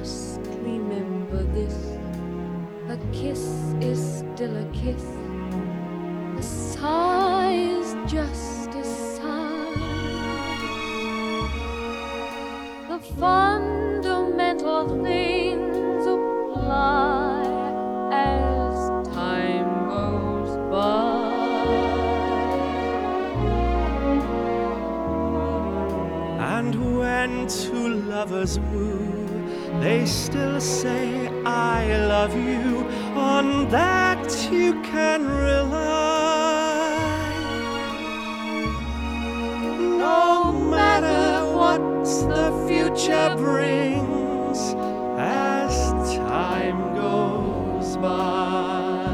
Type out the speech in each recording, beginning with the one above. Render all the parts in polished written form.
must remember this. A kiss is still a kiss. A sigh is just a sigh. The fundamental things apply as time goes by. And when two lovers woo, they still say, I love you. On that you can rely. No matter what the future brings, as time goes by.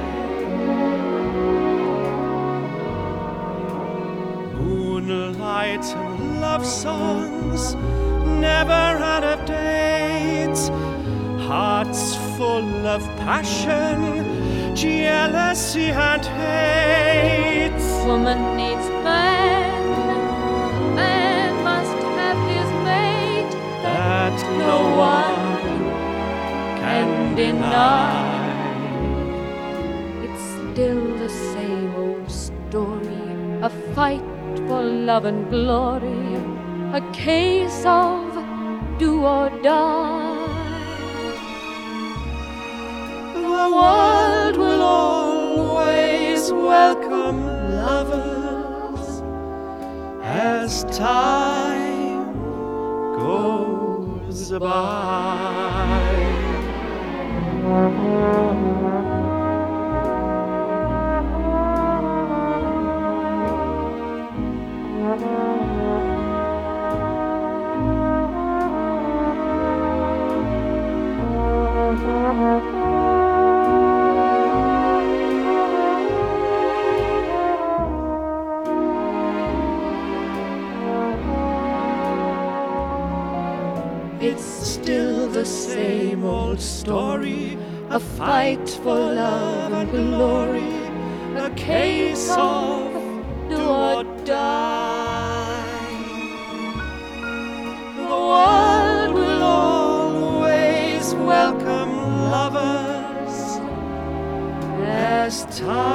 Moonlight and love songs, never out of date. Hearts full of passion, jealousy and hate. Woman needs man, man must have his mate. That no one can deny. It's still the same old story, a fight for love and glory, a case of do or die. The world will always welcome lovers as time goes by. It's still the same old story, a fight for love and glory, a case of do or die. The world will always welcome lovers as time